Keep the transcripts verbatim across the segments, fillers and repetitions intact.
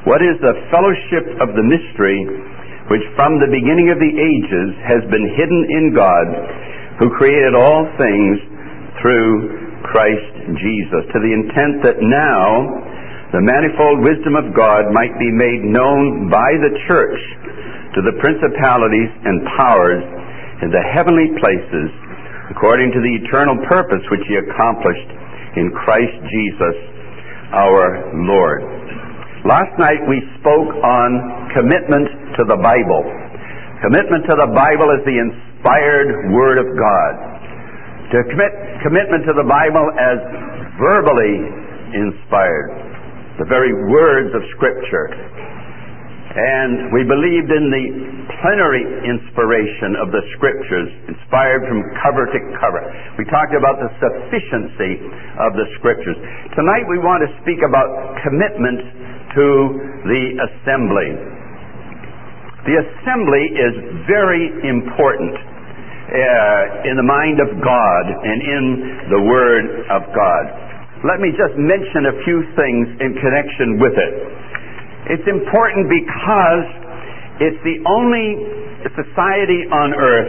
What is the fellowship of the mystery which from the beginning of the ages has been hidden in God, who created all things through Christ Jesus, to the intent that now the manifold wisdom of God might be made known by the church to the principalities and powers in the heavenly places, according to the eternal purpose which he accomplished in Christ Jesus our Lord. Last night we spoke on commitment to the Bible. Commitment to the Bible is the inspired Word of God. To commit commitment to the Bible as verbally inspired, the very words of Scripture. And we believed in the plenary inspiration of the Scriptures, inspired from cover to cover. We talked about the sufficiency of the Scriptures. Tonight we want to speak about commitment to the assembly. The assembly is very important uh, in the mind of God and in the Word of God. Let me just mention a few things in connection with it. It's important because it's the only society on earth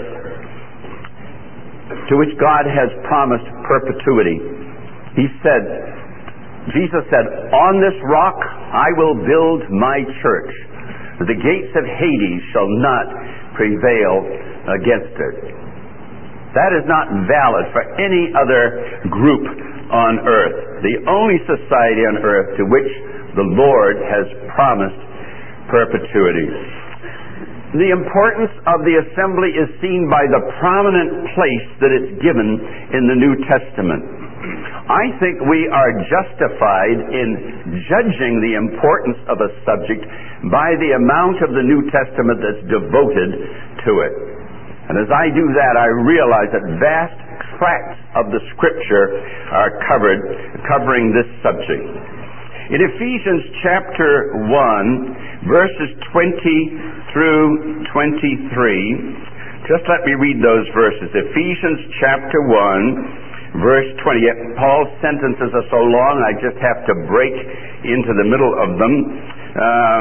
to which God has promised perpetuity. He said, Jesus said, "On this rock I will build my church. The gates of Hades shall not prevail against it." That is not valid for any other group on earth. The only society on earth to which the Lord has promised perpetuity. The importance of the assembly is seen by the prominent place that it's given in the New Testament. I think we are justified in judging the importance of a subject by the amount of the New Testament that's devoted to it. And as I do that, I realize that vast tracts of the Scripture are covered, covering this subject. In Ephesians chapter one, verses twenty through twenty-three, just let me read those verses. Ephesians chapter one, verse twenty. Paul's sentences are so long, I just have to break into the middle of them. Um,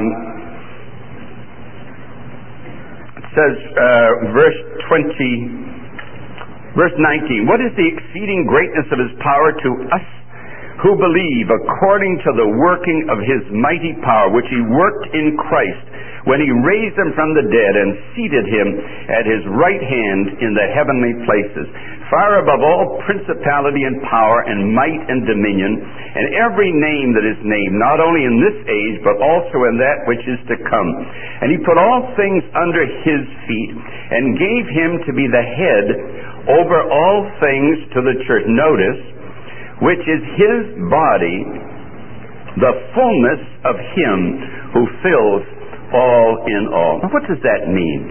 it says, uh, verse twenty, verse nineteen, "What is the exceeding greatness of his power to us who believe, according to the working of his mighty power, which he worked in Christ, when he raised him from the dead and seated him at his right hand in the heavenly places, far above all principality and power and might and dominion, and every name that is named, not only in this age, but also in that which is to come. And he put all things under his feet, and gave him to be the head over all things to the church." Notice, "which is his body, the fullness of him who fills all in all." Now, what does that mean?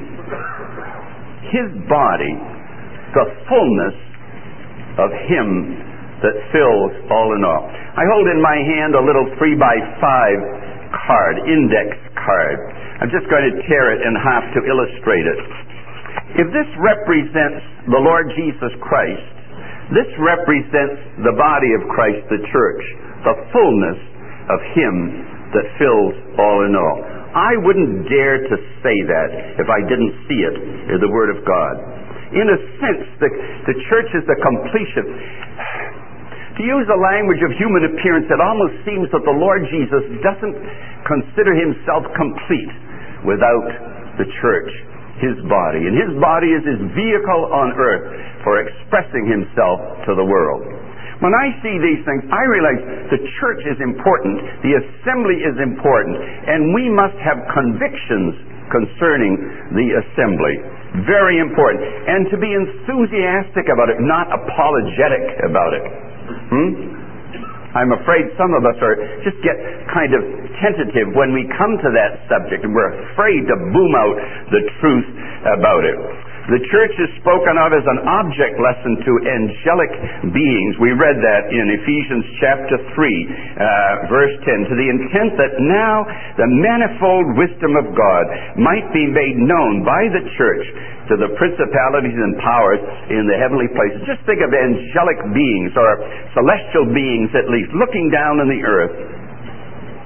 His body, the fullness of him that fills all in all. I hold in my hand a little three by five card, index card. I'm just going to tear it in half to illustrate it. If this represents the Lord Jesus Christ, this represents the body of Christ, the church, the fullness of him that fills all in all. I wouldn't dare to say that if I didn't see it in the Word of God. In a sense, the, the church is the completion. To use the language of human appearance, it almost seems that the Lord Jesus doesn't consider himself complete without the church, his body. And his body is his vehicle on earth for expressing himself to the world. When I see these things, I realize the church is important, the assembly is important, and we must have convictions concerning the assembly. Very important. And to be enthusiastic about it, not apologetic about it. Hmm? I'm afraid some of us are just get kind of tentative when we come to that subject, and we're afraid to boom out the truth about it. The church is spoken of as an object lesson to angelic beings. We read that in Ephesians chapter three, uh, verse ten, to the intent that now the manifold wisdom of God might be made known by the church to the principalities and powers in the heavenly places. Just think of angelic beings, or celestial beings at least, looking down on the earth.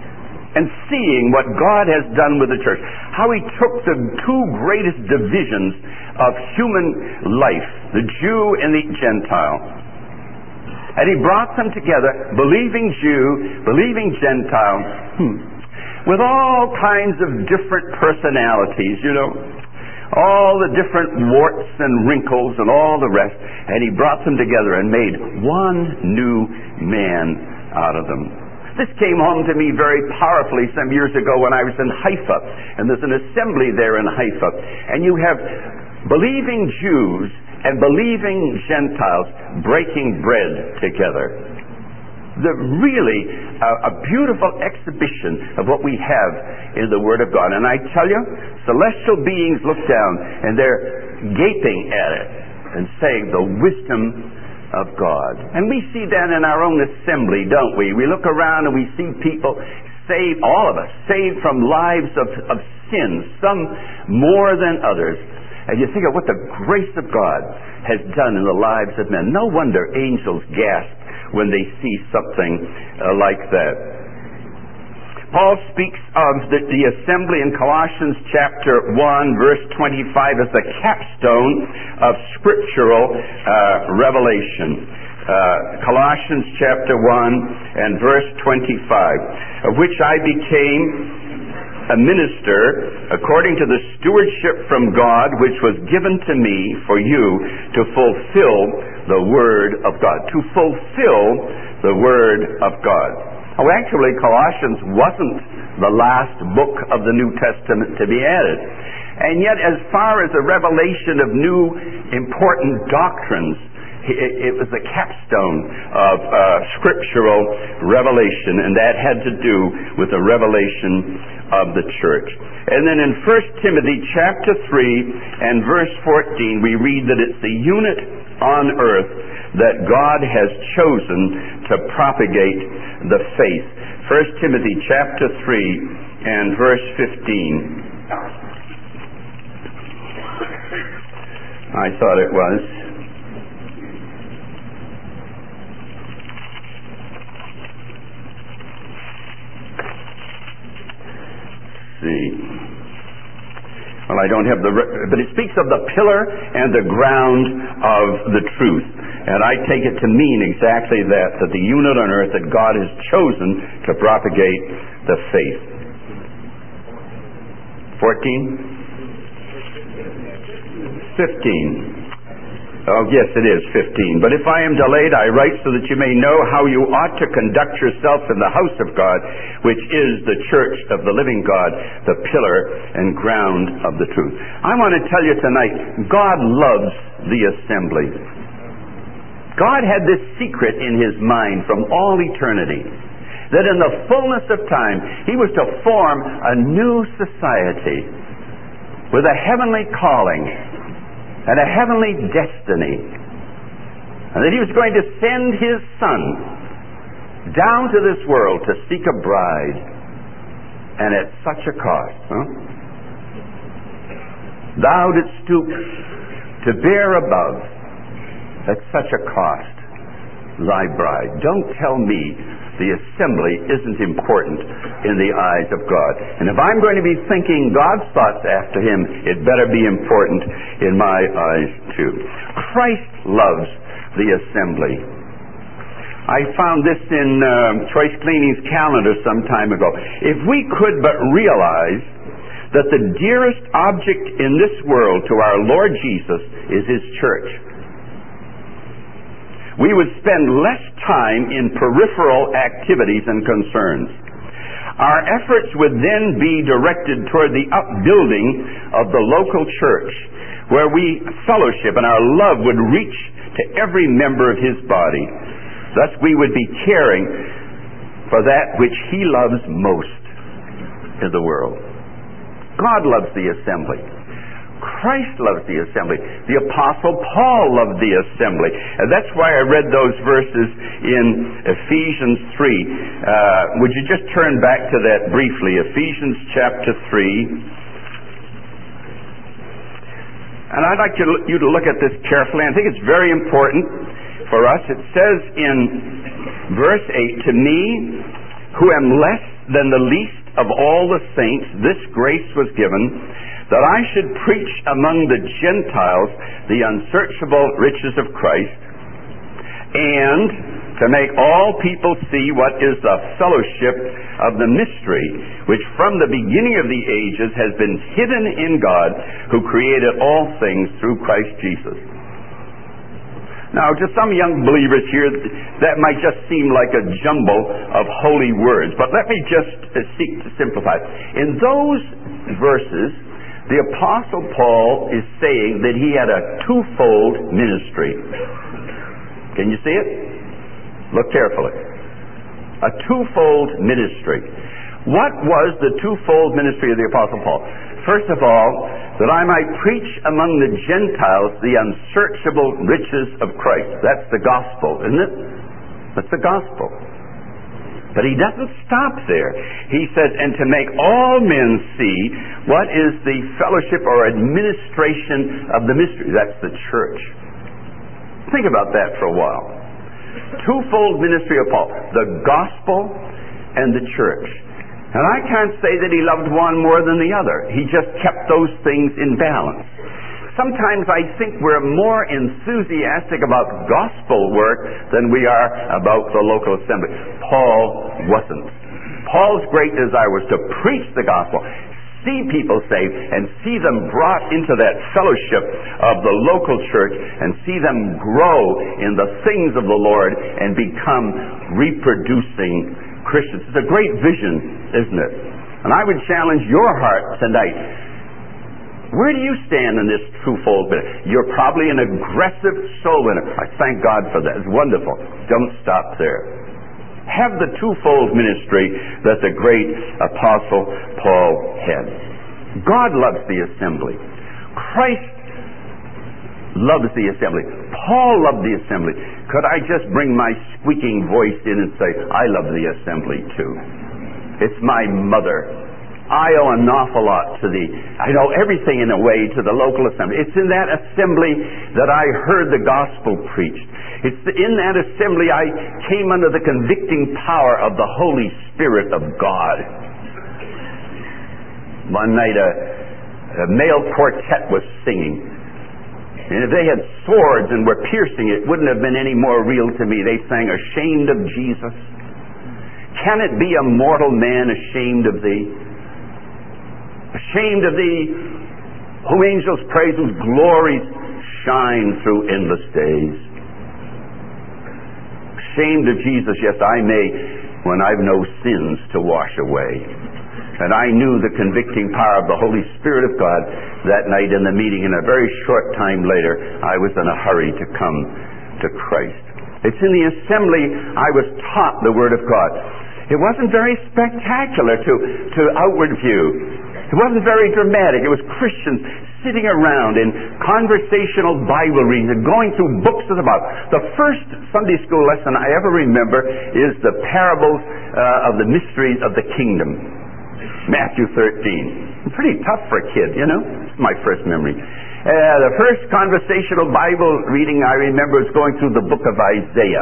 and seeing what God has done with the church. How he took the two greatest divisions of human life, the Jew and the Gentile, and he brought them together, believing Jew, believing Gentile, hmm, with all kinds of different personalities, you know, all the different warts and wrinkles and all the rest, and he brought them together and made one new man out of them. This came home to me very powerfully some years ago when I was in Haifa, and there's an assembly there in Haifa, and you have believing Jews and believing Gentiles breaking bread together. The really uh, a beautiful exhibition of what we have in the Word of God. And I tell you, celestial beings look down and they're gaping at it and saying the wisdom of God. And we see that in our own assembly, don't we? We look around and we see people saved, all of us, saved from lives of, of sin, some more than others. And you think of what the grace of God has done in the lives of men. No wonder angels gasp when they see something uh, like that. Paul speaks of the, the assembly in Colossians chapter one, verse twenty-five as the capstone of scriptural uh, revelation. Uh, Colossians chapter one and verse twenty-five, of which I became a minister according to the stewardship from God which was given to me for you to fulfill the Word of God. To fulfill the Word of God. Oh, actually, Colossians wasn't the last book of the New Testament to be added. And yet, as far as a revelation of new important doctrines, it, it was the capstone of uh, scriptural revelation, and that had to do with the revelation of the church. And then in First Timothy chapter three and verse fourteen, we read that it's the unit on earth that God has chosen to propagate the faith. First Timothy chapter three and verse fifteen. I thought it was. See. Well, I don't have the, but it speaks of the pillar and the ground of the truth. And I take it to mean exactly that, that the unit on earth that God has chosen to propagate the faith. fourteen? fifteen. Oh, yes, it is fifteen. But if I am delayed, I write so that you may know how you ought to conduct yourself in the house of God, which is the church of the living God, the pillar and ground of the truth. I want to tell you tonight, God loves the assembly. God had this secret in his mind from all eternity, that in the fullness of time, he was to form a new society with a heavenly calling and a heavenly destiny, and that he was going to send his Son down to this world to seek a bride, and at such a cost. Huh? Thou didst stoop to bear above at such a cost thy bride. Don't tell me the assembly isn't important in the eyes of God. And if I'm going to be thinking God's thoughts after him, it better be important in my eyes too. Christ loves the assembly. I found this in uh, Choice Cleaning's calendar some time ago. If we could but realize that the dearest object in this world to our Lord Jesus is his church, we would spend less time in peripheral activities and concerns. Our efforts would then be directed toward the upbuilding of the local church, where we fellowship and our love would reach to every member of his body. Thus we would be caring for that which he loves most in the world. God loves the assembly. Christ loves the assembly. The Apostle Paul loved the assembly. And that's why I read those verses in Ephesians three. Uh, would you just turn back to that briefly? Ephesians chapter three. And I'd like to, you to look at this carefully. I think it's very important for us. It says in verse eight, to me, who am less than the least of all the saints this grace was given, that I should preach among the Gentiles the unsearchable riches of Christ, and to make all people see what is the fellowship of the mystery, which from the beginning of the ages has been hidden in God, who created all things through Christ Jesus. Now, to some young believers here, that might just seem like a jumble of holy words, but let me just seek to simplify it. In those verses, the Apostle Paul is saying that he had a twofold ministry. Can you see it? Look carefully. A twofold ministry. What was the twofold ministry of the Apostle Paul? First of all, that I might preach among the Gentiles the unsearchable riches of Christ. That's the gospel, isn't it? That's the gospel. But he doesn't stop there. He says, and to make all men see what is the fellowship or administration of the mystery. That's the church. Think about that for a while. Twofold ministry of Paul, the gospel and the church. And I can't say that he loved one more than the other. He just kept those things in balance. Sometimes I think we're more enthusiastic about gospel work than we are about the local assembly. Paul wasn't. Paul's great desire was to preach the gospel, see people saved, and see them brought into that fellowship of the local church, and see them grow in the things of the Lord and become reproducing Christians. It's a great vision, isn't it? And I would challenge your heart tonight. Where do you stand in this twofold bit? You're probably an aggressive soul winner. I thank God for that. It's wonderful. Don't stop there. Have the twofold ministry that the great Apostle Paul had. God loves the assembly. Christ loves the assembly. Paul loved the assembly. Could I just bring my squeaking voice in and say, I love the assembly too. It's my mother. I owe an awful lot to the, I know everything in a way to the local assembly. It's in that assembly that I heard the gospel preached. It's in that assembly I came under the convicting power of the Holy Spirit of God. One night a, a male quartet was singing. And if they had swords and were piercing, it wouldn't have been any more real to me. They sang, ashamed of Jesus. Can it be a mortal man ashamed of thee? Ashamed of thee, whom angels praise, whose glories shine through endless days. Ashamed of Jesus, yes, I may, when I've no sins to wash away. And I knew the convicting power of the Holy Spirit of God that night in the meeting, and a very short time later, I was in a hurry to come to Christ. It's in the assembly I was taught the Word of God. It wasn't very spectacular to, to outward view. It wasn't very dramatic. It was Christians sitting around in conversational Bible reading and going through books of the Bible. The first Sunday school lesson I ever remember is the parables uh, of the mysteries of the kingdom. Matthew thirteen. Pretty tough for a kid, you know. It's my first memory. Uh, the first conversational Bible reading I remember was going through the book of Isaiah.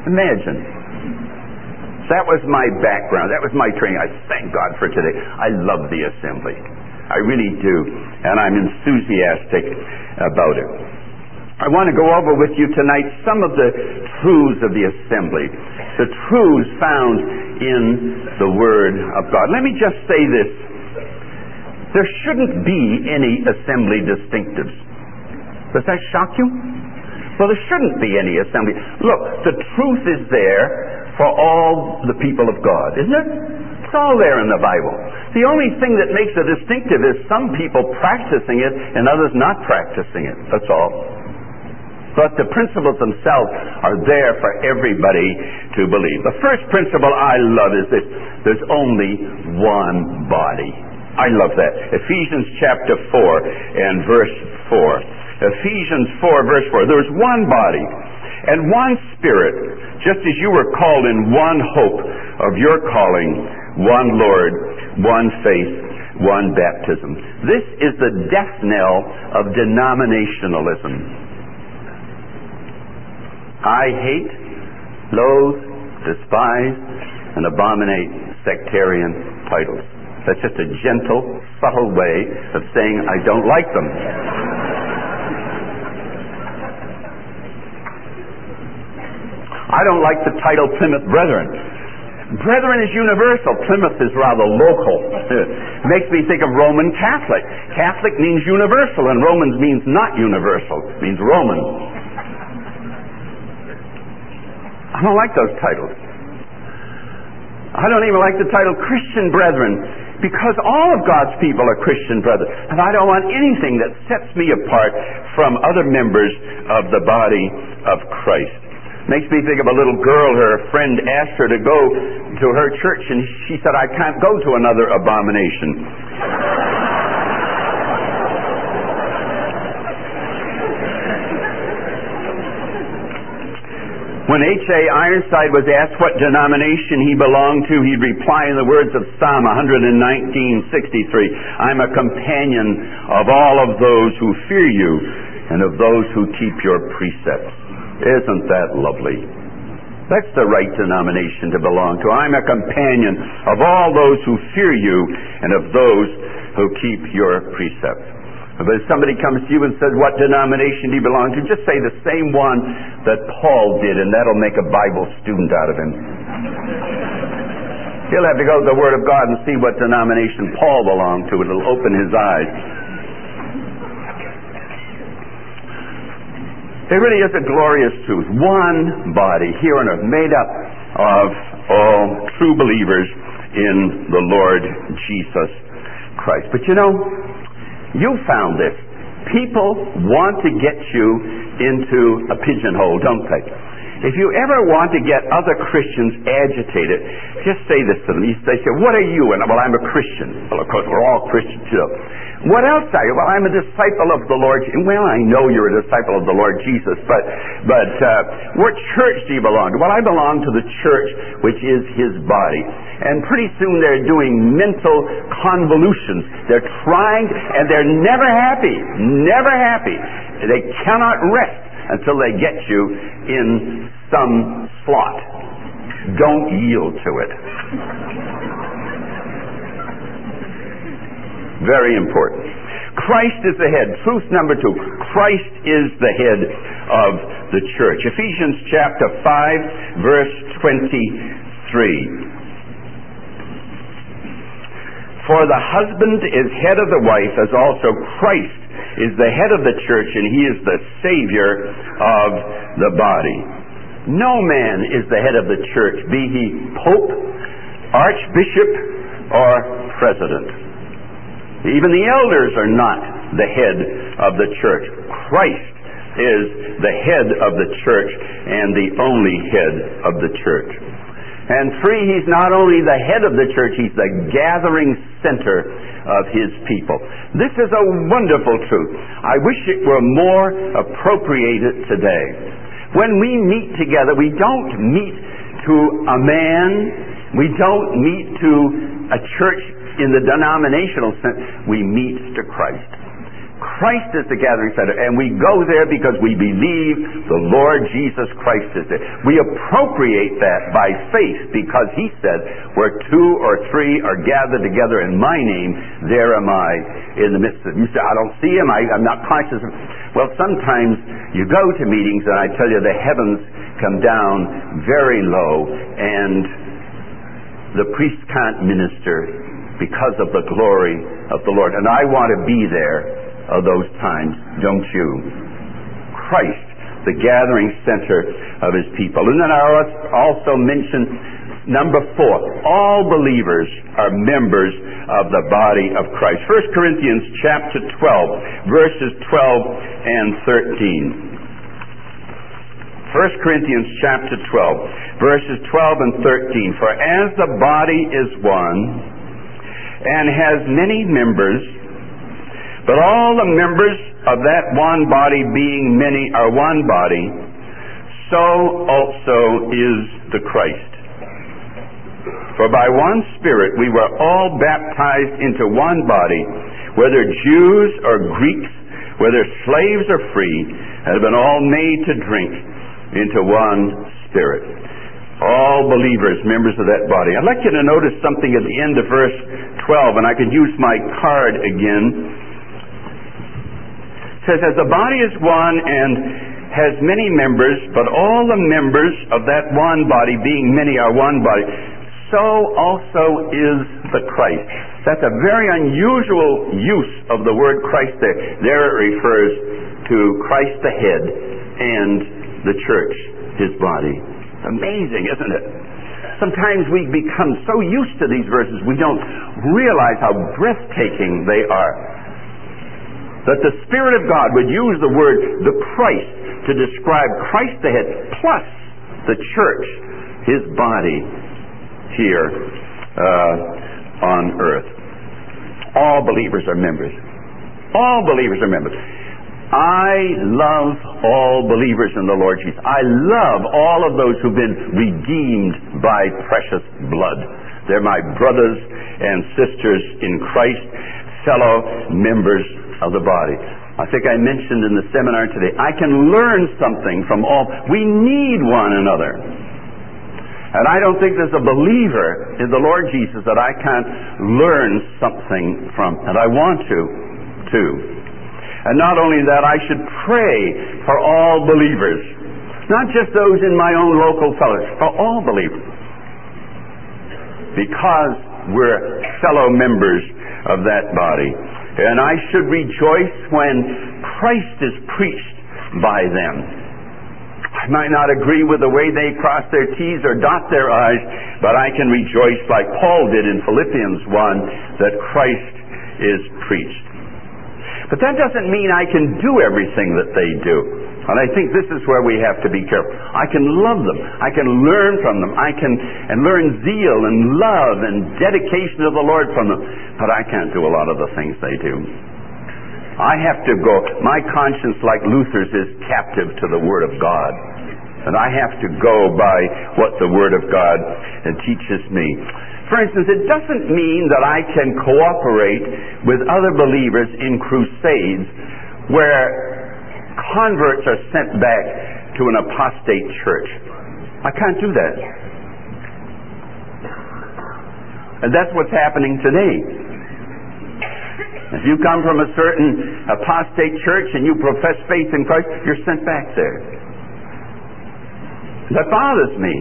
Imagine. That was my background. That was my training. I thank God for today. I love the assembly. I really do. And I'm enthusiastic about it. I want to go over with you tonight some of the truths of the assembly. The truths found in the Word of God. Let me just say this. There shouldn't be any assembly distinctives. Does that shock you? Well, there shouldn't be any assembly. Look, the truth is there for all the people of God, isn't it? It's all there in the Bible. The only thing that makes it distinctive is some people practicing it and others not practicing it. That's all. But the principles themselves are there for everybody to believe. The first principle I love is this. There's only one body. I love that. Ephesians chapter four and verse four. Ephesians four verse four. There's one body and one Spirit, just as you were called in one hope of your calling, one Lord, one faith, one baptism. This is the death knell of denominationalism. I hate, loathe, despise, and abominate sectarian titles. That's just a gentle, subtle way of saying I don't like them. I don't like the title Plymouth Brethren. Brethren is universal. Plymouth is rather local. It makes me think of Roman Catholic. Catholic means universal, and Romans means not universal. It means Roman. I don't like those titles. I don't even like the title Christian Brethren, because all of God's people are Christian brethren. And I don't want anything that sets me apart from other members of the body of Christ. Makes me think of a little girl. Her friend asked her to go to her church, and she said, I can't go to another abomination. When H A Ironside was asked what denomination he belonged to, he'd reply in the words of Psalm one nineteen sixty-three, I'm a companion of all of those who fear you and of those who keep your precepts. Isn't that lovely? That's the right denomination to belong to. I'm a companion of all those who fear you and of those who keep your precepts. But if somebody comes to you and says, what denomination do you belong to? Just say the same one that Paul did, and that'll make a Bible student out of him. He'll have to go to the Word of God and see what denomination Paul belonged to. It'll open his eyes. There really is a glorious truth. One body here on earth, made up of all true believers in the Lord Jesus Christ. But you know, you found this. People want to get you into a pigeonhole, don't they? If you ever want to get other Christians agitated, just say this to them. They say, what are you? And, well, I'm a Christian. Well, of course, we're all Christians, too. What else are you? Well, I'm a disciple of the Lord. Well, I know you're a disciple of the Lord Jesus, but but uh, what church do you belong to? Well, I belong to the church, which is His body. And pretty soon they're doing mental convolutions. They're trying, and they're never happy. Never happy. They cannot rest until they get you in some slot. Don't yield to it. Very important. Christ is the head. Truth number two. Christ is the head of the church. Ephesians chapter five, verse twenty-three. For the husband is head of the wife, as also Christ is the head of the church, and he is the Savior of the body. No man is the head of the church, be he pope, archbishop, or president. Even the elders are not the head of the church. Christ is the head of the church and the only head of the church. And three, he's not only the head of the church, he's the gathering center of his people. This is a wonderful truth. I wish it were more appropriated today. When we meet together, we don't meet to a man, we don't meet to a church in the denominational sense, we meet to Christ. Christ is the gathering center, and we go there because we believe the Lord Jesus Christ is there. We appropriate that by faith because He said, where two or three are gathered together in my name, there am I in the midst of them. You say, I don't see Him, I, I'm not conscious of Him. Well, sometimes you go to meetings, and I tell you, the heavens come down very low, and the priest can't minister because of the glory of the Lord. And I want to be there of those times, don't you? Christ, the gathering center of His people. And then I also mention number four, all believers are members of the body of Christ. First Corinthians chapter twelve, verses twelve and thirteen. First Corinthians chapter twelve, verses twelve and thirteen. For as the body is one, and has many members, but all the members of that one body being many are one body, so also is the Christ. For by one Spirit we were all baptized into one body, whether Jews or Greeks, whether slaves or free, have been all made to drink into one Spirit. All believers, members of that body. I'd like you to notice something at the end of verse twelve, and I can use my card again. It says, as the body is one and has many members, but all the members of that one body, being many, are one body, so also is the Christ. That's a very unusual use of the word Christ there. There it refers to Christ the head and the church, his body. Amazing, isn't it? Sometimes we become so used to these verses we don't realize how breathtaking they are. That the Spirit of God would use the word the Christ to describe Christ the head plus the church, his body, here uh, on earth. All believers are members. All believers are members. I love all believers in the Lord Jesus. I love all of those who've been redeemed by precious blood. They're my brothers and sisters in Christ, fellow members of the body. I think I mentioned in the seminar today, I can learn something from all. We need one another. And I don't think there's a believer in the Lord Jesus that I can't learn something from. And I want to, too. And not only that, I should pray for all believers. Not just those in my own local fellowship, for all believers. Because we're fellow members of that body. And I should rejoice when Christ is preached by them. I might not agree with the way they cross their T's or dot their I's, but I can rejoice like Paul did in Philippians one that Christ is preached. But that doesn't mean I can do everything that they do. And I think this is where we have to be careful. I can love them. I can learn from them. I can and learn zeal and love and dedication to the Lord from them. But I can't do a lot of the things they do. I have to go. My conscience, like Luther's, is captive to the Word of God. And I have to go by what the Word of God teaches me. For instance, it doesn't mean that I can cooperate with other believers in crusades where converts are sent back to an apostate church. I can't do that. And that's what's happening today. If you come from a certain apostate church and you profess faith in Christ, you're sent back there. That bothers me.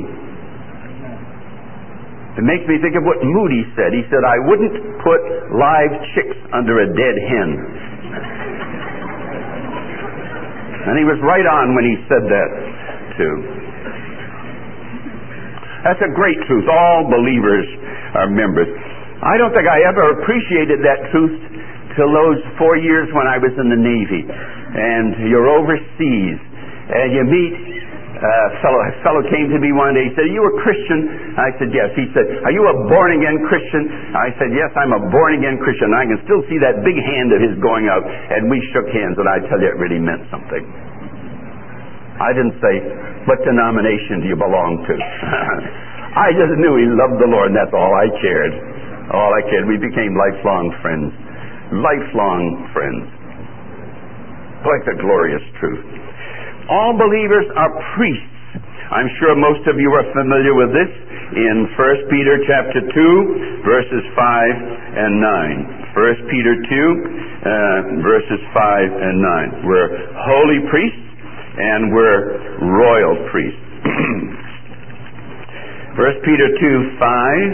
It makes me think of what Moody said. He said, I wouldn't put live chicks under a dead hen. And he was right on when he said that, too. That's a great truth. All believers are members. I don't think I ever appreciated that truth till those four years when I was in the Navy. And you're overseas, and you meet a fellow, a fellow came to me one day. He said, are you a Christian? I said, yes. He said, are you a born-again Christian? I said, yes, I'm a born-again Christian. I can still see that big hand of his going out. And we shook hands, and I tell you, it really meant something. I didn't say, what denomination do you belong to? I just knew he loved the Lord, and that's all I cared. All I cared. We became lifelong friends. Lifelong friends. Boy, it's a glorious truth. All believers are priests. I'm sure most of you are familiar with this in First Peter chapter two, verses five and nine. First Peter two, uh, verses five and nine. We're holy priests and we're royal priests. First Peter two, five.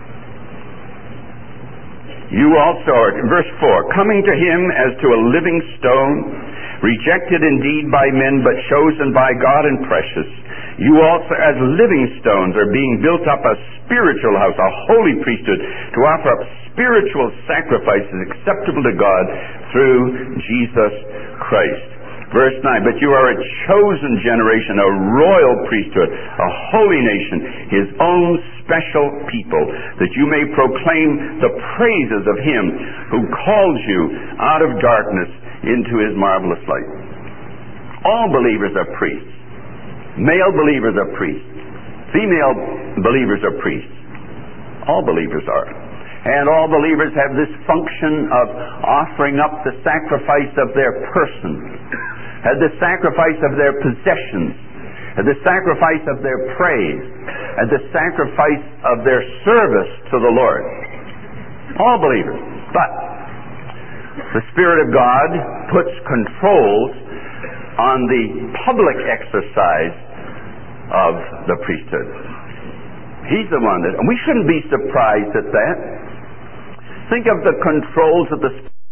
You also are, verse four, coming to him as to a living stone, rejected indeed by men, but chosen by God and precious. You also as living stones are being built up a spiritual house, a holy priesthood, to offer up spiritual sacrifices acceptable to God through Jesus Christ. Verse nine, but you are a chosen generation, a royal priesthood, a holy nation, his own special people, that you may proclaim the praises of him who calls you out of darkness into his marvelous light. All believers are priests. Male believers are priests. Female believers are priests. All believers are. And all believers have this function of offering up the sacrifice of their person, and the sacrifice of their possessions, and the sacrifice of their praise, and the sacrifice of their service to the Lord. All believers. But the Spirit of God puts controls on the public exercise of the priesthood. He's the one that, and we shouldn't be surprised at that. Think of the controls of the Spirit.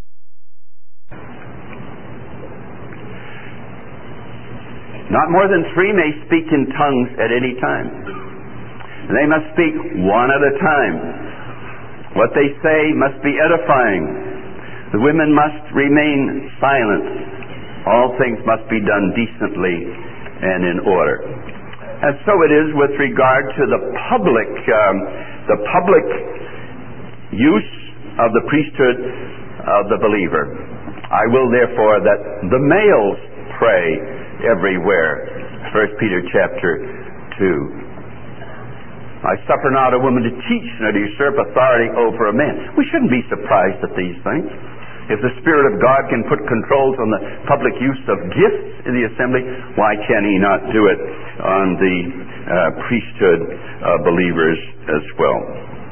Not more than three may speak in tongues at any time. They must speak one at a time. What they say must be edifying. The women must remain silent. All things must be done decently and in order. And so it is with regard to the public, um, the public use of the priesthood of the believer. I will therefore that the males pray everywhere. First Peter chapter two. I suffer not a woman to teach nor to usurp authority over a man. We shouldn't be surprised at these things. If the Spirit of God can put controls on the public use of gifts in the assembly, why can He not do it on the uh, priesthood uh, believers as well?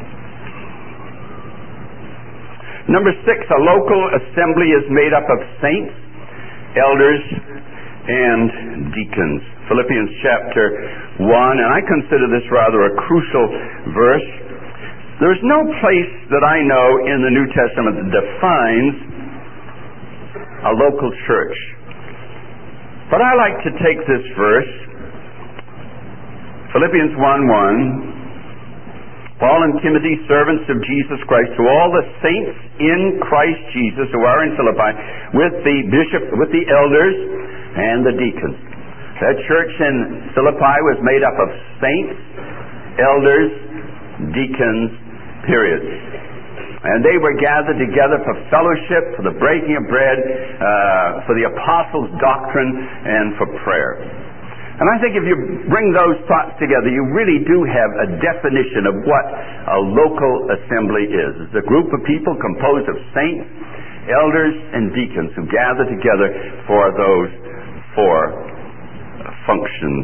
Number six, a local assembly is made up of saints, elders, and deacons. Philippians chapter one, and I consider this rather a crucial verse. There's no place that I know in the New Testament that defines a local church. But I like to take this verse, Philippians one one, Paul and Timothy, servants of Jesus Christ, to all the saints in Christ Jesus who are in Philippi, with the bishop, with the elders, and the deacons. That church in Philippi was made up of saints, elders, deacons, period. And they were gathered together for fellowship, for the breaking of bread, uh, for the apostles' doctrine, and for prayer. And I think if you bring those thoughts together, you really do have a definition of what a local assembly is. It's a group of people composed of saints, elders, and deacons who gather together for those four functions.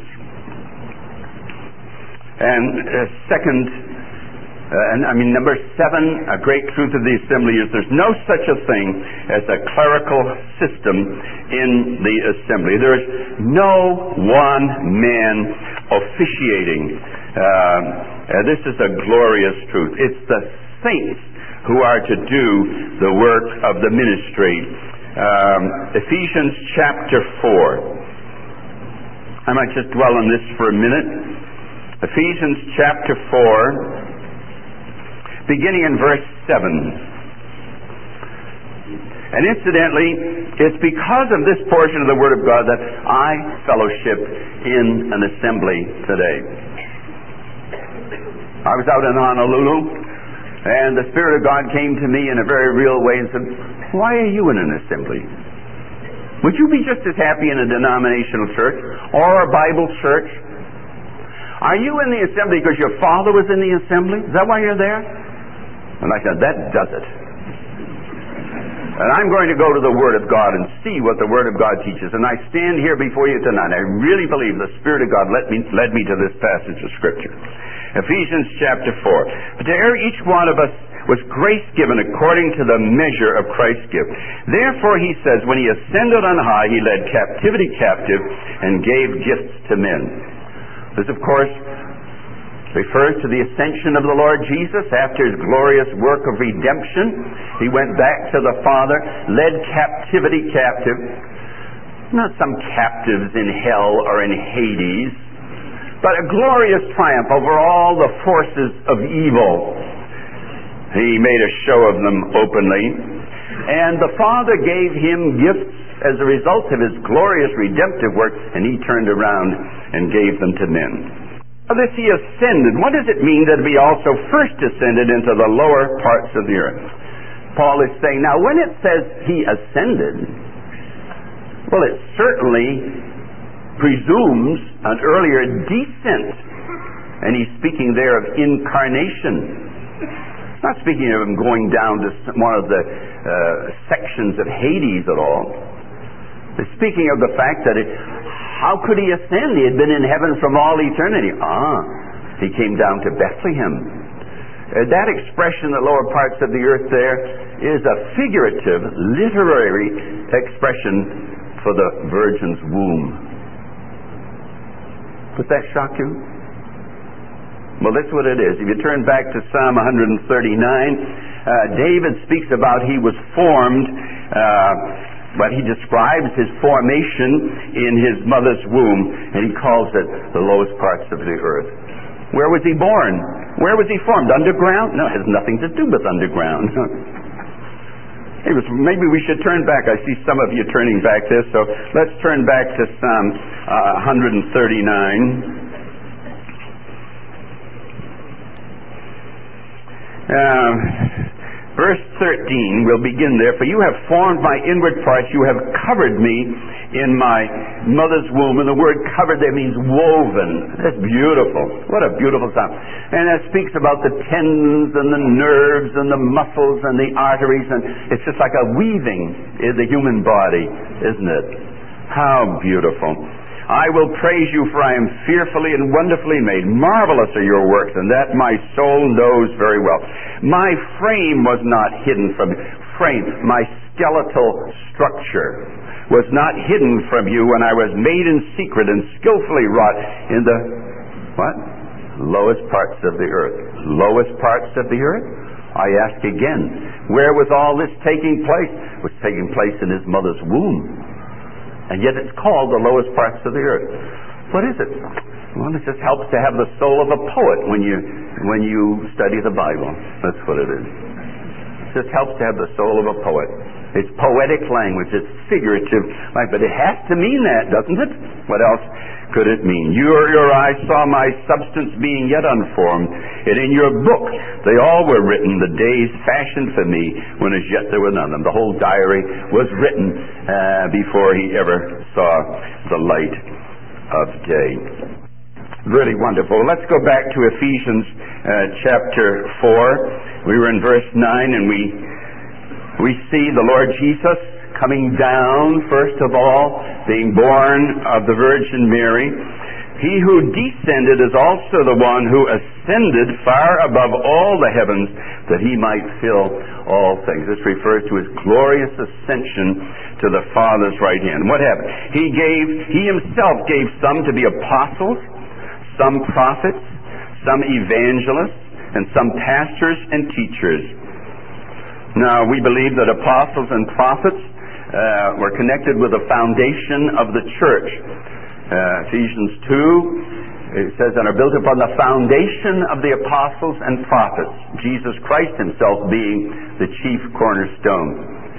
And uh, second, uh, and I mean number seven, a great truth of the assembly is there's no such a thing as a clerical system in the assembly. There's no one man officiating. Uh, uh, this is a glorious truth. It's the saints who are to do the work of the ministry. Um, Ephesians chapter four. I might just dwell on this for a minute. Ephesians chapter four, beginning in verse seven. And incidentally, it's because of this portion of the Word of God that I fellowship in an assembly today. I was out in Honolulu, and the Spirit of God came to me in a very real way and said, "Why are you in an assembly? Would you be just as happy in a denominational church or a Bible church? Are you in the assembly because your father was in the assembly? Is that why you're there?" And I said, "That does it. And I'm going to go to the Word of God and see what the Word of God teaches. And I stand here before you tonight. I really believe the Spirit of God led me, led me to this passage of Scripture. Ephesians chapter four. But to each one of us was grace given according to the measure of Christ's gift. Therefore, he says, when he ascended on high, he led captivity captive and gave gifts to men. This, of course, refers to the ascension of the Lord Jesus after his glorious work of redemption. He went back to the Father, led captivity captive. Not some captives in hell or in Hades, but a glorious triumph over all the forces of evil. He made a show of them openly. And the Father gave him gifts as a result of his glorious redemptive work, and he turned around and gave them to men. Now, this he ascended. What does it mean that he also first ascended into the lower parts of the earth? Paul is saying, now when it says he ascended, well, it certainly presumes an earlier descent. And he's speaking there of incarnation. Not speaking of him going down to one of the uh, sections of Hades at all. It's speaking of the fact that it, how could he ascend? He had been in heaven from all eternity. Ah, he came down to Bethlehem. Uh, that expression, the lower parts of the earth there, is a figurative, literary expression for the virgin's womb. Does that shock you? Well, that's what it is. If you turn back to Psalm one thirty-nine, uh, David speaks about he was formed, uh, but he describes his formation in his mother's womb, and he calls it the lowest parts of the earth. Where was he born? Where was he formed? Underground? No, it has nothing to do with underground. It was, maybe we should turn back. I see some of you turning back there, so let's turn back to Psalm uh, one thirty-nine. Uh, verse thirteen, we'll begin there. For you have formed my inward parts, you have covered me in my mother's womb. And the word covered there means woven. That's beautiful. What a beautiful sound. And that speaks about the tendons and the nerves and the muscles and the arteries, and it's just like a weaving in the human body, isn't it? How beautiful. I will praise you, for I am fearfully and wonderfully made. Marvelous are your works, and that my soul knows very well. My frame was not hidden from you. Frame, my skeletal structure was not hidden from you when I was made in secret and skillfully wrought in the, what? Lowest parts of the earth. Lowest parts of the earth? I ask again, where was all this taking place? It was taking place in his mother's womb. And yet it's called the lowest parts of the earth. What is it? Well, it just helps to have the soul of a poet when you when you study the Bible. That's what it is. It just helps to have the soul of a poet. It's poetic language. It's figurative. But it has to mean that, doesn't it? What else could it mean? Your, your eyes saw my substance being yet unformed, and in your book they all were written, the days fashioned for me, when as yet there were none of them. The whole diary was written uh, before he ever saw the light of day. Really wonderful. Let's go back to Ephesians uh, chapter four. We were in verse nine, and we we see the Lord Jesus coming down, first of all, being born of the Virgin Mary. He who descended is also the one who ascended far above all the heavens, that he might fill all things. This refers to his glorious ascension to the Father's right hand. What happened? He gave, he himself gave some to be apostles, some prophets, some evangelists, and some pastors and teachers. Now, we believe that apostles and prophets uh, were connected with the foundation of the church. Uh, Ephesians two, it says, and are built upon the foundation of the apostles and prophets, Jesus Christ himself being the chief cornerstone.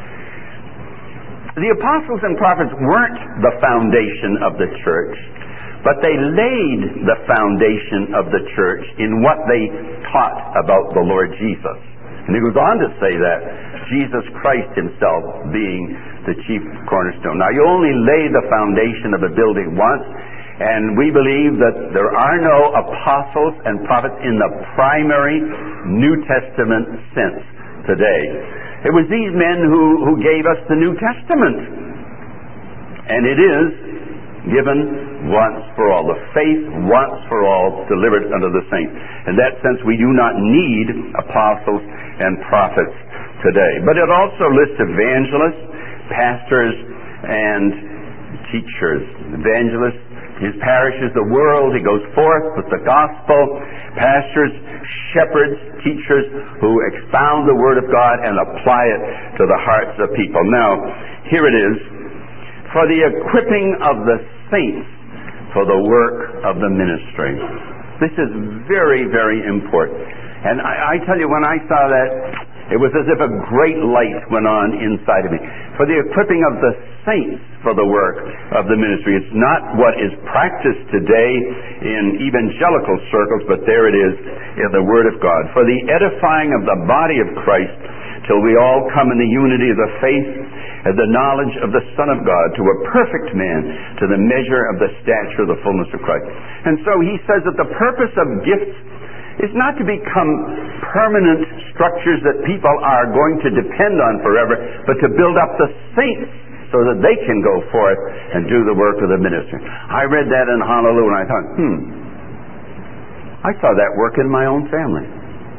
The apostles and prophets weren't the foundation of the church, but they laid the foundation of the church in what they taught about the Lord Jesus. And he goes on to say that, Jesus Christ himself being the chief cornerstone. Now, you only lay the foundation of a building once, and we believe that there are no apostles and prophets in the primary New Testament sense today. It was these men who, who gave us the New Testament. And it is given once for all. The faith once for all delivered unto the saints. In that sense, we do not need apostles and prophets today. But it also lists evangelists, pastors, and teachers. Evangelists, his parish is the world. He goes forth with the gospel. Pastors, shepherds, teachers who expound the word of God and apply it to the hearts of people. Now, here it is. For the equipping of the saints for the work of the ministry. This is very, very important. And I, I tell you, when I saw that, it was as if a great light went on inside of me. For the equipping of the saints for the work of the ministry. It's not what is practiced today in evangelical circles, but there it is in the Word of God. For the edifying of the body of Christ, till we all come in the unity of the faith and the knowledge of the Son of God, to a perfect man, to the measure of the stature of the fullness of Christ. And so he says that the purpose of gifts is not to become permanent structures that people are going to depend on forever, but to build up the saints so that they can go forth and do the work of the ministry. I read that in Honolulu and I thought, hmm, I saw that work in my own family.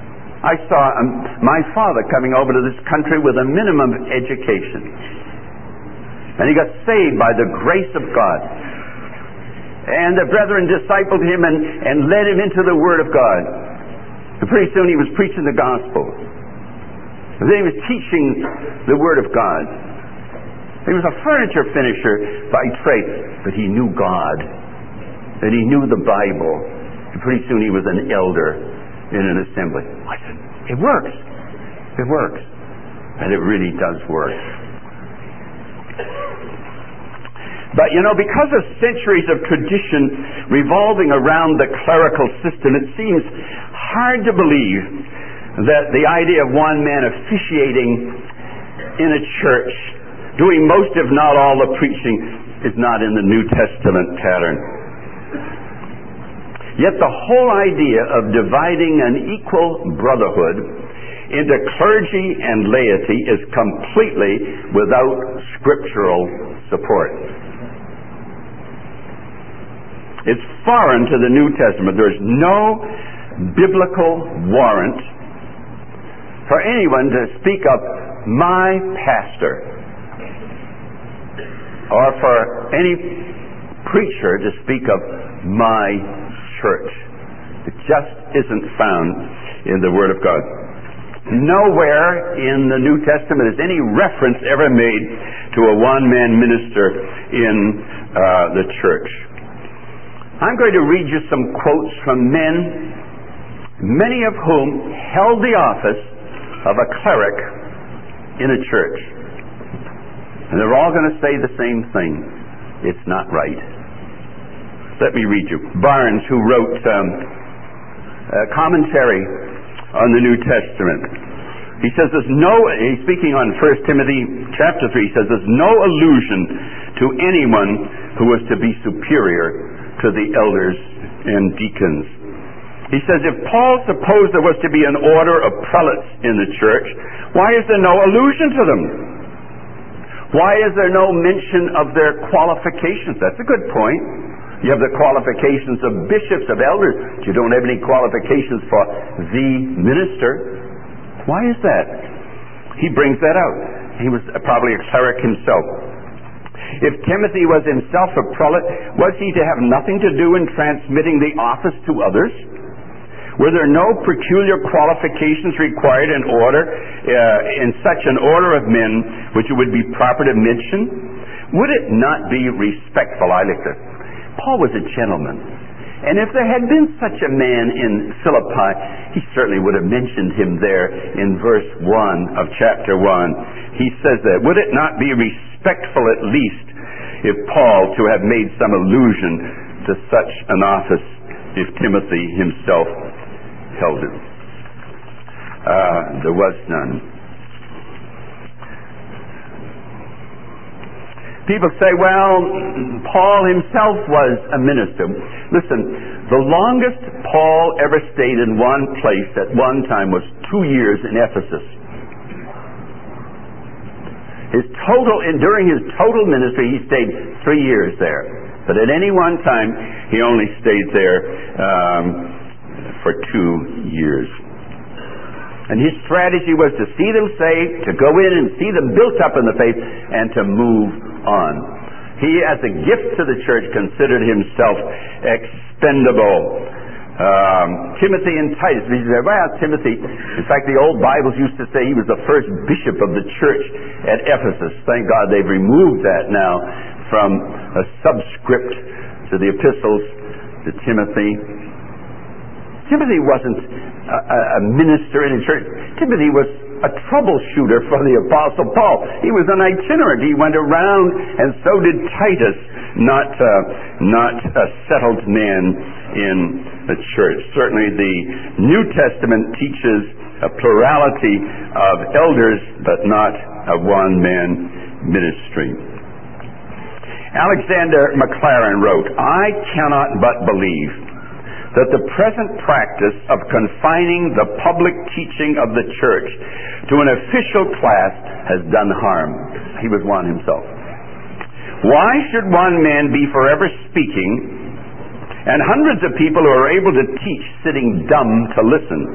I saw um, my father coming over to this country with a minimum of education. And he got saved by the grace of God. And the brethren discipled him and, and led him into the Word of God. And pretty soon he was preaching the gospel. And then he was teaching the Word of God. He was a furniture finisher by trade, but he knew God. And he knew the Bible. And pretty soon he was an elder in an assembly. I said, it works. It works. And it really does work. But, you know, because of centuries of tradition revolving around the clerical system, it seems hard to believe that the idea of one man officiating in a church, doing most if not all the preaching, is not in the New Testament pattern. Yet the whole idea of dividing an equal brotherhood into clergy and laity is completely without scriptural support. It's foreign to the New Testament. There's no biblical warrant for anyone to speak of my pastor or for any preacher to speak of my church. It just isn't found in the Word of God. Nowhere in the New Testament is any reference ever made to a one-man minister in uh, the church. I'm going to read you some quotes from men, many of whom held the office of a cleric in a church. And they're all going to say the same thing. It's not right. Let me read you. Barnes, who wrote um, a commentary on the New Testament, he says there's no, he's speaking on First Timothy chapter three, he says there's no allusion to anyone who was to be superior to the elders and deacons. He says if Paul supposed there was to be an order of prelates in the church, why is there no allusion to them? Why is there no mention of their qualifications? That's a good point. You have the qualifications of bishops, of elders, but you don't have any qualifications for the minister. Why is that? He brings that out. He was probably a cleric himself. If Timothy was himself a prelate, was he to have nothing to do in transmitting the office to others? Were there no peculiar qualifications required in order, uh, in such an order of men, which it would be proper to mention? Would it not be respectful? I like this. Paul was a gentleman. And if there had been such a man in Philippi, he certainly would have mentioned him there in verse one of chapter one. He says that, would it not be respectful at least if Paul to have made some allusion to such an office if Timothy himself held it? Uh, there was none. People say, well, Paul himself was a minister. Listen, the longest Paul ever stayed in one place at one time was two years in Ephesus. His total, and during his total ministry, he stayed three years there. But at any one time, he only stayed there um, for two years. And his strategy was to see them saved, to go in and see them built up in the faith, and to move on. He, as a gift to the church, considered himself expendable. Um, Timothy and Titus, he said, well, Timothy, in fact, the old Bibles used to say he was the first bishop of the church at Ephesus. Thank God they've removed that now from a subscript to the epistles to Timothy. Timothy wasn't a, a minister in a church. Timothy was a troubleshooter for the Apostle Paul. He was an itinerant. He went around, and so did Titus, not uh, not a settled man in the church. Certainly the New Testament teaches a plurality of elders, but not a one-man ministry. Alexander Maclaren wrote, I cannot but believe that the present practice of confining the public teaching of the church to an official class has done harm. He was one himself. Why should one man be forever speaking and hundreds of people who are able to teach sitting dumb to listen?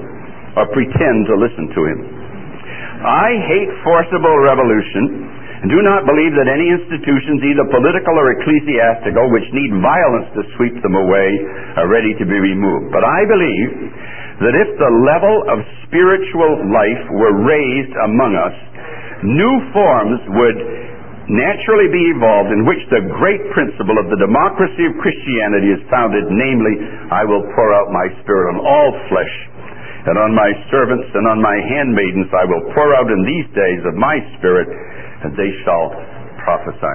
or pretend to listen to him. I hate forcible revolution and do not believe that any institutions, either political or ecclesiastical, which need violence to sweep them away, are ready to be removed. But I believe that if the level of spiritual life were raised among us, new forms would naturally be evolved in which the great principle of the democracy of Christianity is founded, namely, I will pour out my Spirit on all flesh, and on my servants and on my handmaidens I will pour out in these days of my Spirit, and they shall prophesy.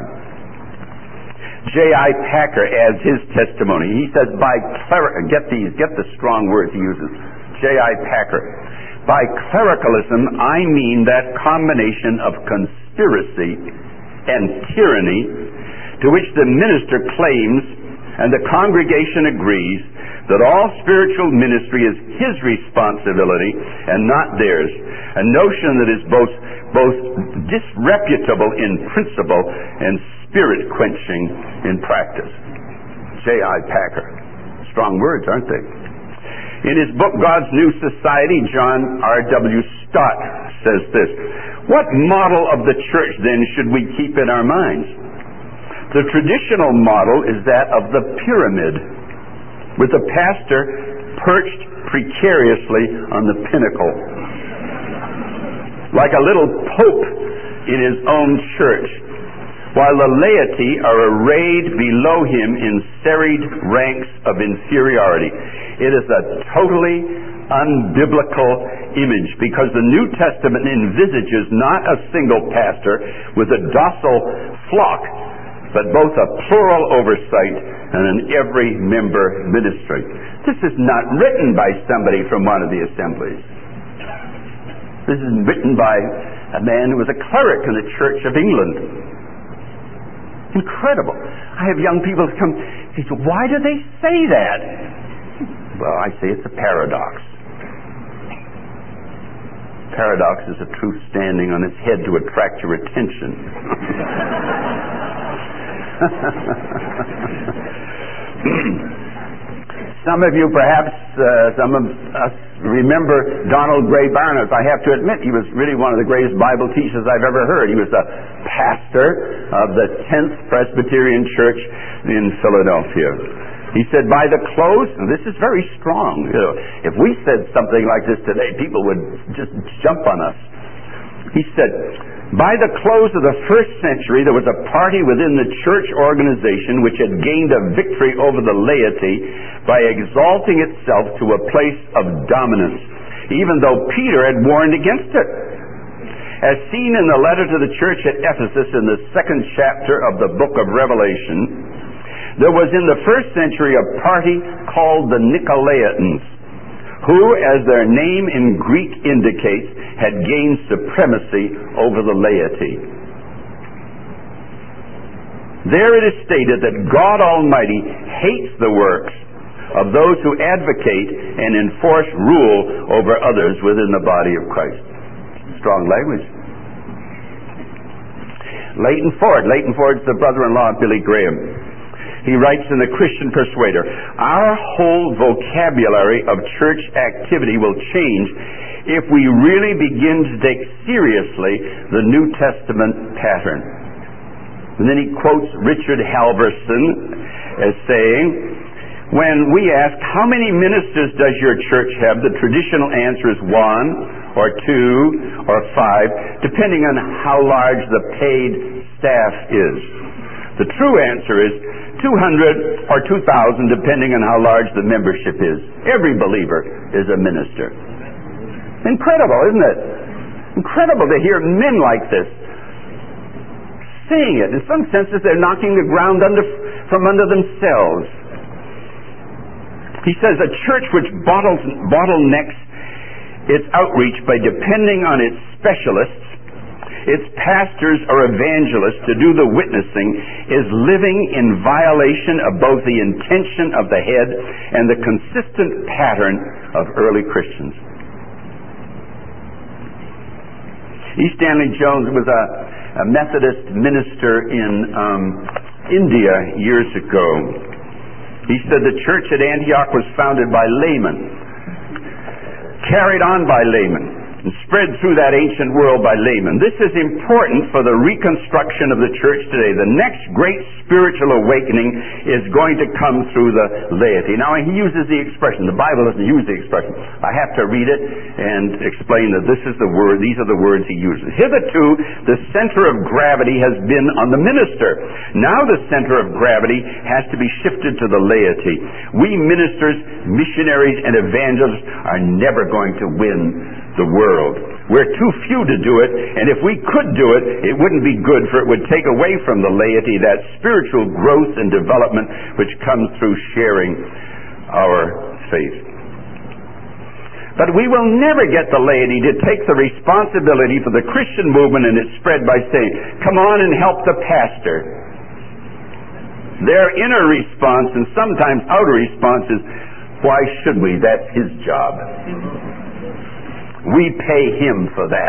J I Packer adds his testimony. He says, by cler- get these, get the strong words he uses. J I Packer. By clericalism, I mean that combination of conspiracy and tyranny to which the minister claims and the congregation agrees that all spiritual ministry is his responsibility and not theirs, a notion that is both, both disreputable in principle and spirit-quenching in practice. J I Packer. Strong words, aren't they? In his book, God's New Society, John R W Stott says this: what model of the church, then, should we keep in our minds? The traditional model is that of the pyramid, with the pastor perched precariously on the pinnacle, like a little pope in his own church, while the laity are arrayed below him in serried ranks of inferiority. It is a totally unbiblical image, because the New Testament envisages not a single pastor with a docile flock, but both a plural oversight and an every member ministry. This is not written by somebody from one of the assemblies. This is written by a man who was a cleric in the Church of England. Incredible. I have young people come, they say, why do they say that? Well, I say it's a paradox. Paradox is a truth standing on its head to attract your attention. Some of you, perhaps, uh, some of us remember Donald Gray Barnes. I have to admit, he was really one of the greatest Bible teachers I've ever heard. He was a pastor of the tenth Presbyterian Church in Philadelphia. He said, by the close, and this is very strong, you know, if we said something like this today, people would just jump on us. He said, by the close of the first century, there was a party within the church organization which had gained a victory over the laity by exalting itself to a place of dominance, even though Peter had warned against it. As seen in the letter to the church at Ephesus in the second chapter of the book of Revelation, there was in the first century a party called the Nicolaitans, who, as their name in Greek indicates, had gained supremacy over the laity. There it is stated that God Almighty hates the works of those who advocate and enforce rule over others within the body of Christ. Strong language. Leighton Ford. Leighton Ford's the brother-in-law of Billy Graham. He writes in The Christian Persuader, our whole vocabulary of church activity will change if we really begin to take seriously the New Testament pattern. And then he quotes Richard Halverson as saying, when we ask, how many ministers does your church have? The traditional answer is one, or two, or five, depending on how large the paid staff is. The true answer is two hundred or two thousand, depending on how large the membership is. Every believer is a minister. Incredible, isn't it? Incredible to hear men like this saying it. In some senses, they're knocking the ground under, from under themselves. He says a church which bottles, bottlenecks its outreach by depending on its specialists, its pastors or evangelists to do the witnessing, is living in violation of both the intention of the head and the consistent pattern of early Christians. E. Stanley Jones was a, a Methodist minister in um, India years ago. He said the church at Antioch was founded by laymen, carried on by laymen, and spread through that ancient world by laymen. This is important for the reconstruction of the church today. The next great spiritual awakening is going to come through the laity. Now, he uses the expression. The Bible doesn't use the expression. I have to read it and explain that this is the word, these are the words he uses. Hitherto, the center of gravity has been on the minister. Now the center of gravity has to be shifted to the laity. We ministers, missionaries, and evangelists are never going to win the world. We're too few to do it, and if we could do it, it wouldn't be good, for it would take away from the laity that spiritual growth and development which comes through sharing our faith. But we will never get the laity to take the responsibility for the Christian movement and its spread by saying, come on and help the pastor. Their inner response and sometimes outer response is, why should we? That's his job. We pay him for that.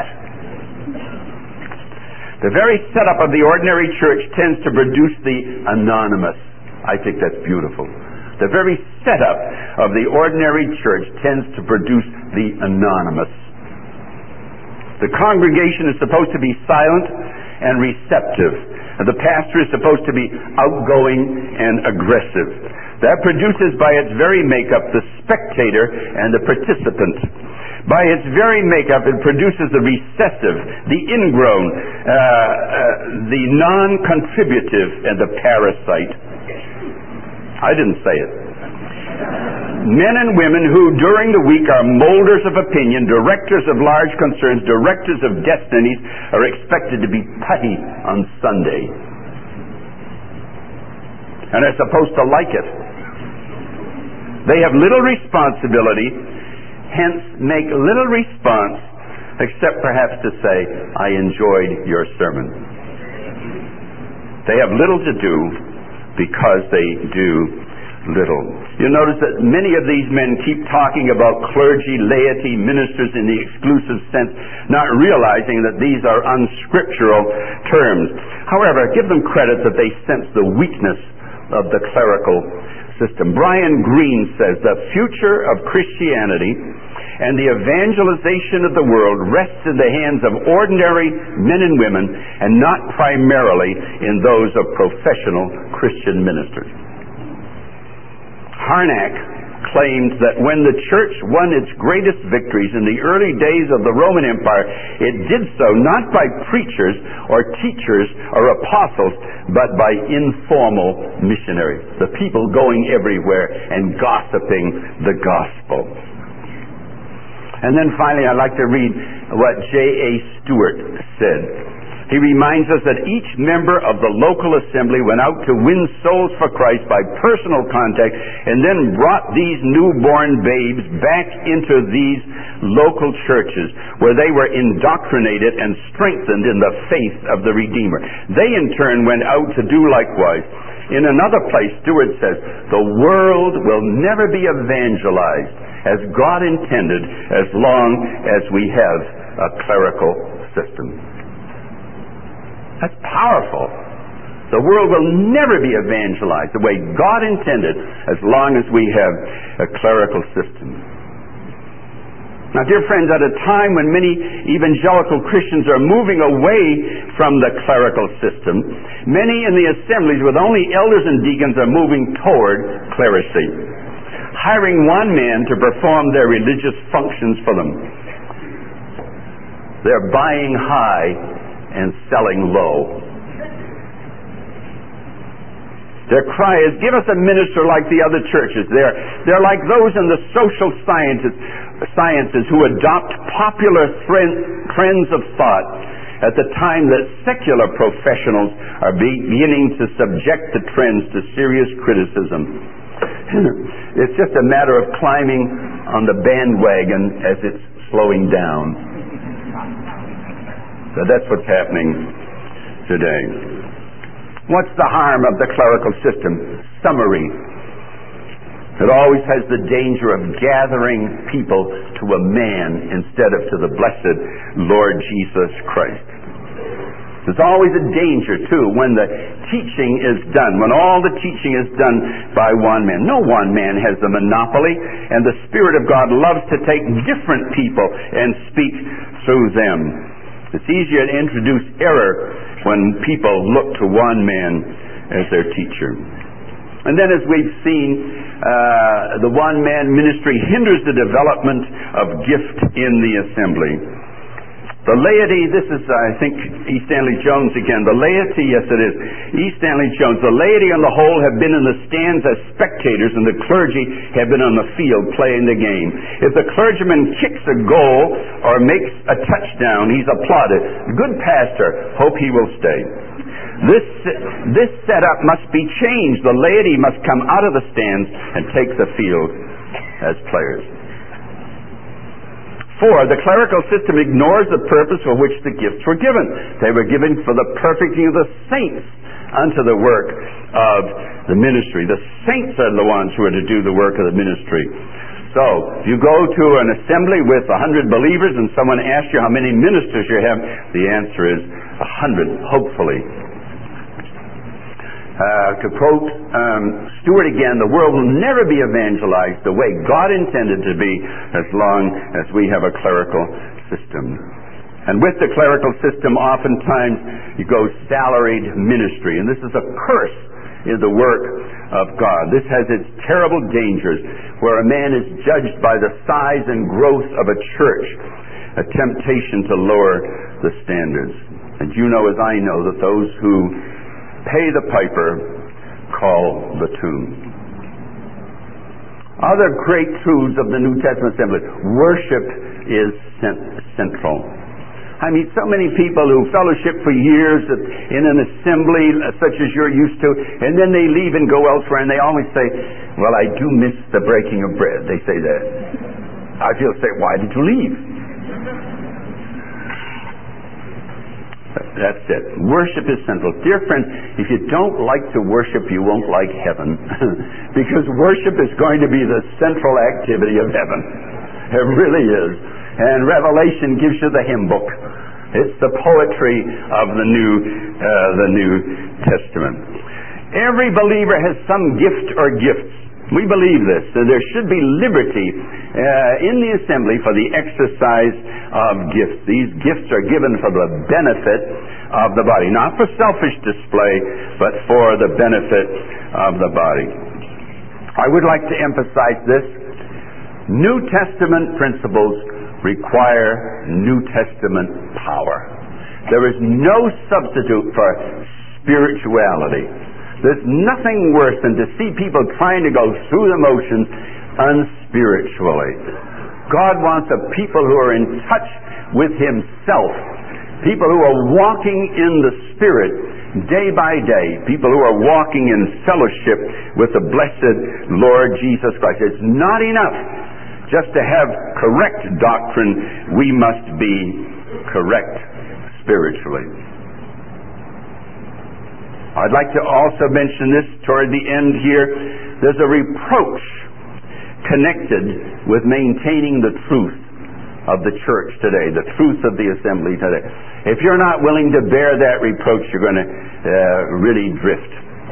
The very setup of the ordinary church tends to produce the anonymous. I think that's beautiful. The very setup of the ordinary church tends to produce the anonymous. The congregation is supposed to be silent and receptive. And the pastor is supposed to be outgoing and aggressive. That produces by its very makeup the spectator and the participant. By its very makeup, it produces the recessive, the ingrown, uh, uh, the non-contributive, and the parasite. I didn't say it. Men and women who during the week are molders of opinion, directors of large concerns, directors of destinies, are expected to be putty on Sunday. And are supposed to like it. They have little responsibility, hence make little response, except perhaps to say, I enjoyed your sermon. They have little to do because they do little. You'll notice that many of these men keep talking about clergy, laity, ministers in the exclusive sense, not realizing that these are unscriptural terms. However, give them credit that they sense the weakness of the clerical system. Brian Greene says the future of Christianity and the evangelization of the world rests in the hands of ordinary men and women and not primarily in those of professional Christian ministers. Harnack claimed that when the church won its greatest victories in the early days of the Roman Empire, it did so not by preachers or teachers or apostles, but by informal missionaries, the people going everywhere and gossiping the gospel. And then finally, I'd like to read what J A Stewart said. He reminds us that each member of the local assembly went out to win souls for Christ by personal contact and then brought these newborn babes back into these local churches where they were indoctrinated and strengthened in the faith of the Redeemer. They in turn went out to do likewise. In another place, Stewart says, the world will never be evangelized as God intended as long as we have a clerical system. That's powerful. The world will never be evangelized the way God intended as long as we have a clerical system. Now, dear friends, at a time when many evangelical Christians are moving away from the clerical system, many in the assemblies with only elders and deacons are moving toward clerisy, hiring one man to perform their religious functions for them. They're buying high and selling low. Their cry is, give us a minister like the other churches. They're, they're like those in the social sciences, sciences who adopt popular trend, trends of thought at the time that secular professionals are beginning to subject the trends to serious criticism. It's just a matter of climbing on the bandwagon as it's slowing down. So that's what's happening today. What's the harm of the clerical system? Summary. It always has the danger of gathering people to a man instead of to the blessed Lord Jesus Christ. There's always a danger, too, when the teaching is done, when all the teaching is done by one man. No one man has the monopoly, and the Spirit of God loves to take different people and speak through them. It's easier to introduce error when people look to one man as their teacher. And then, as we've seen, uh, the one-man ministry hinders the development of gift in the assembly. The laity, this is, I think, E. Stanley Jones again. The laity, yes it is, E. Stanley Jones. The laity on the whole have been in the stands as spectators, and the clergy have been on the field playing the game. If the clergyman kicks a goal or makes a touchdown, he's applauded. Good pastor, hope he will stay. This, this setup must be changed. The laity must come out of the stands and take the field as players. Four, the clerical system ignores the purpose for which the gifts were given. They were given for the perfecting of the saints unto the work of the ministry. The saints are the ones who are to do the work of the ministry. So, if you go to an assembly with a hundred believers and someone asks you how many ministers you have, the answer is a hundred, hopefully. Uh, to quote um, Stewart again, the world will never be evangelized the way God intended to be as long as we have a clerical system. And with the clerical system, oftentimes you go salaried ministry, and this is a curse in the work of God. This has its terrible dangers, where a man is judged by the size and growth of a church, a temptation to lower the standards. And you know, as I know, that those who pay the piper call the tune. Other great truths of the New Testament assembly. Worship is central. I meet so many people who fellowship for years in an assembly such as you're used to, and then they leave and go elsewhere, and they always say, well, I do miss the breaking of bread. They say that. I feel say, why did you leave? That's it. Worship is central. Dear friend, if you don't like to worship, you won't like heaven. Because worship is going to be the central activity of heaven. It really is. And Revelation gives you the hymn book. It's the poetry of the New, uh, the New Testament. Every believer has some gift or gifts. We believe this. So there should be liberty uh, in the assembly for the exercise of gifts. These gifts are given for the benefit of the body. Not for selfish display, but for the benefit of the body. I would like to emphasize this. New Testament principles require New Testament power. There is no substitute for spirituality. There's nothing worse than to see people trying to go through the motions unspiritually. God wants a people who are in touch with Himself, people who are walking in the Spirit day by day, people who are walking in fellowship with the blessed Lord Jesus Christ. It's not enough just to have correct doctrine. We must be correct spiritually. I'd like to also mention this toward the end here. There's a reproach connected with maintaining the truth of the church today, the truth of the assembly today. If you're not willing to bear that reproach, you're going to uh, really drift.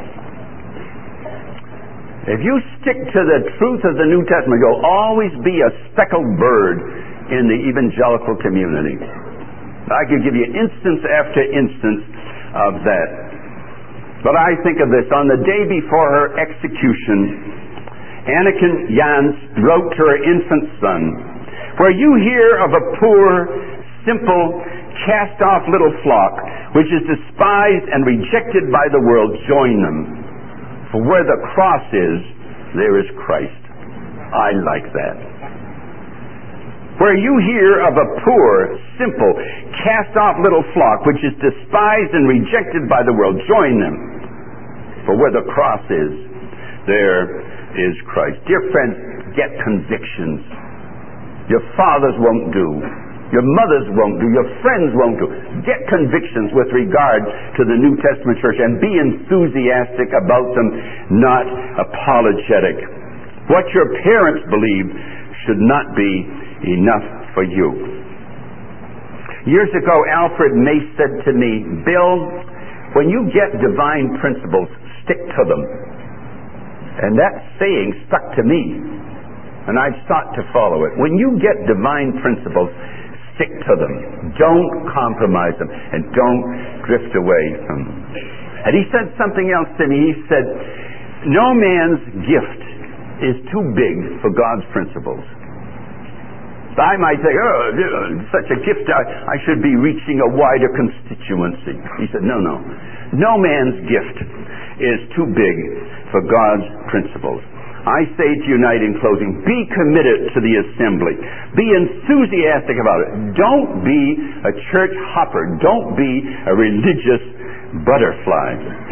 If you stick to the truth of the New Testament, you'll always be a speckled bird in the evangelical community. I could give you instance after instance of that. But I think of this. On the day before her execution, Anniken Jans wrote to her infant son, "Where you hear of a poor, simple, cast-off little flock, which is despised and rejected by the world, join them. For where the cross is, there is Christ." I like that. Where you hear of a poor, simple, cast-off little flock, which is despised and rejected by the world, join them. For where the cross is, there is Christ. Dear friends, get convictions. Your fathers won't do. Your mothers won't do. Your friends won't do. Get convictions with regard to the New Testament church and be enthusiastic about them, not apologetic. What your parents believe should not be enough for you. Years ago, Alfred Mace said to me, Bill, when you get divine principles, stick to them. And that saying stuck to me, and I've sought to follow it. When you get divine principles, stick to them. Don't compromise them, and don't drift away from them. And he said something else to me. He said, no man's gift is too big for God's principles. I might say, oh, such a gift, I, I should be reaching a wider constituency. He said, no, no. No man's gift is too big for God's principles. I say to you tonight in closing, be committed to the assembly. Be enthusiastic about it. Don't be a church hopper. Don't be a religious butterfly.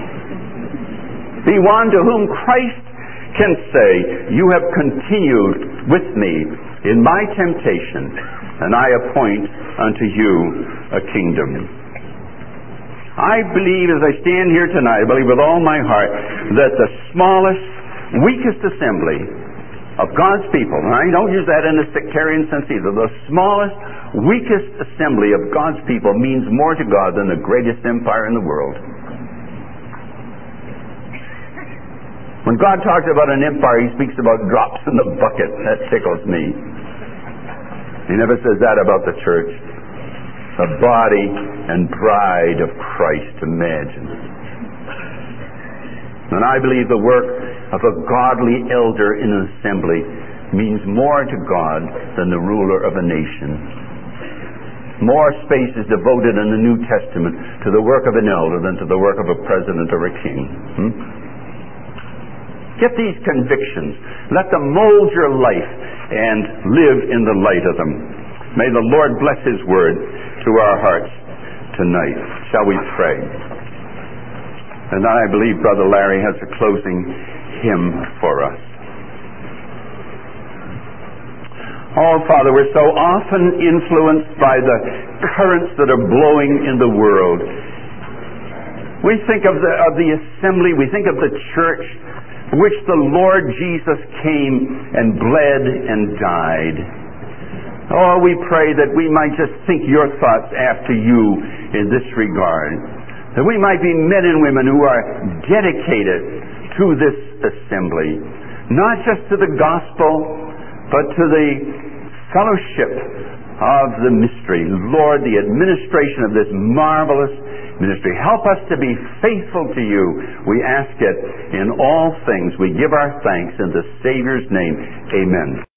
Be one to whom Christ can say, you have continued with me in my temptation, and I appoint unto you a kingdom. I believe, as I stand here tonight, I believe with all my heart that the smallest, weakest assembly of God's people, and I don't use that in a sectarian sense either, the smallest, weakest assembly of God's people means more to God than the greatest empire in the world. When God talks about an empire, he speaks about drops in the bucket. That tickles me. He never says that about the church. The body and bride of Christ, imagine. And I believe the work of a godly elder in an assembly means more to God than the ruler of a nation. More space is devoted in the New Testament to the work of an elder than to the work of a president or a king. Hmm? Get these convictions. Let them mold your life and live in the light of them. May the Lord bless his word to our hearts tonight. Shall we pray? And then I believe Brother Larry has a closing hymn for us. Oh, Father, we're so often influenced by the currents that are blowing in the world. We think of the, of the assembly, we think of the church, which the Lord Jesus came and bled and died. Oh, we pray that we might just think your thoughts after you in this regard. That we might be men and women who are dedicated to this assembly. Not just to the gospel, but to the fellowship of the mystery. Lord, the administration of this marvelous ministry. Help us to be faithful to you. We ask it in all things. We give our thanks in the Savior's name. Amen.